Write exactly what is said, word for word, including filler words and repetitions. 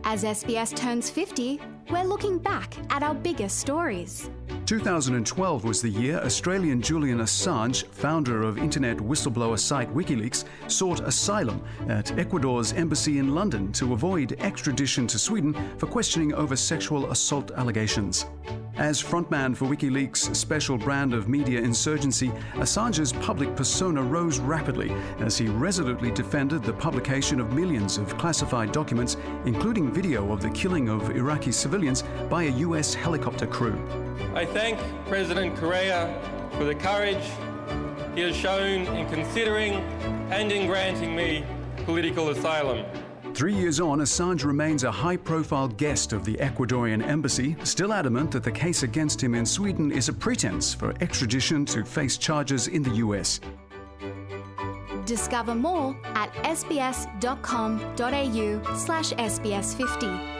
As S B S turns fifty, we're looking back at our biggest stories. two thousand twelve was the year Australian Julian Assange, founder of internet whistleblower site WikiLeaks, sought asylum at Ecuador's embassy in London to avoid extradition to Sweden for questioning over sexual assault allegations. As frontman for WikiLeaks' special brand of media insurgency, Assange's public persona rose rapidly as he resolutely defended the publication of millions of classified documents, including video of the killing of Iraqi civilians by a U S helicopter crew. I thank President Correa for the courage he has shown in considering and in granting me political asylum. Three years on, Assange remains a high-profile guest of the Ecuadorian embassy, still adamant that the case against him in Sweden is a pretense for extradition to face charges in the U S. Discover more at sbs.com.au slash SBS50.